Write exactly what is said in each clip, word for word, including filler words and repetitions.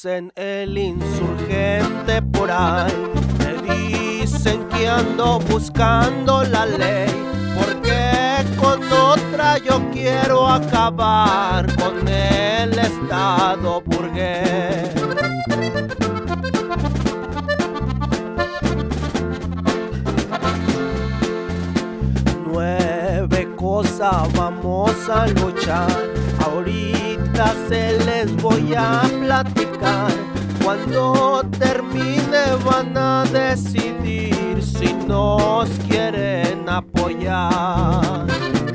dicen el insurgente por ahí, me dicen que ando buscando la ley, porque con otra yo quiero acabar con el estado burgués. Nueve cosas vamos a luchar, ahorita se les voy a platicar. Cuando termine van a decidir si nos quieren apoyar.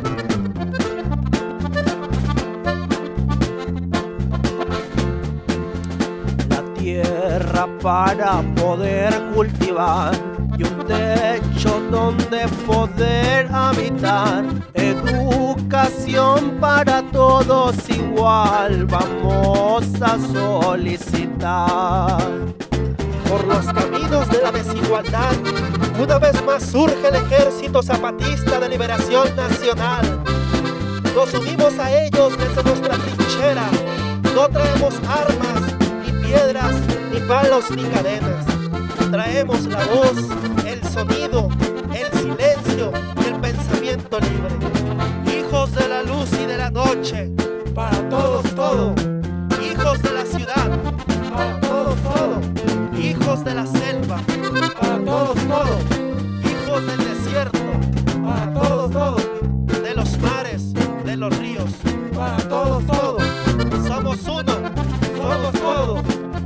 La tierra para poder cultivar y un techo donde poder habitar, educación para todos igual vamos a solicitar. Por los caminos de la desigualdad, una vez más surge el Ejército Zapatista de Liberación Nacional. Nos unimos a ellos desde nuestra trinchera, no traemos armas, ni piedras, ni palos, ni cadenas. Traemos la voz, el sonido, el silencio y el pensamiento libre. Hijos de la luz y de la noche, para todos todo. Hijos de la ciudad, para todos todo. Hijos de la selva, para todos todo. Hijos del desierto, para todos todo. De los mares, de los ríos, para todos todo. Somos uno, somos todos.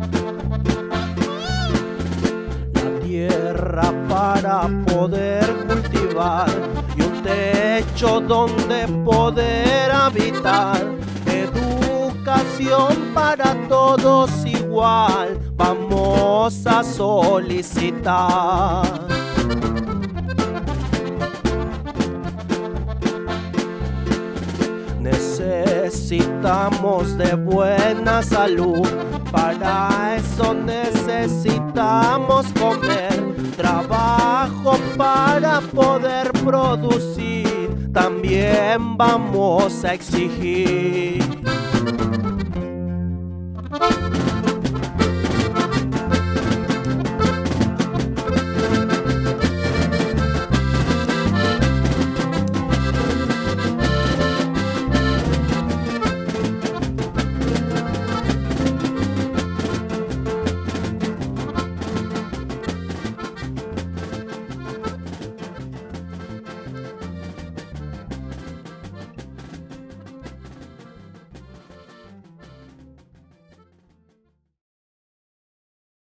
Tierra para poder cultivar y un techo donde poder habitar, educación para todos igual vamos a solicitar. Necesitamos de buena salud, para eso necesitamos comer, trabajo para poder producir, también vamos a exigir.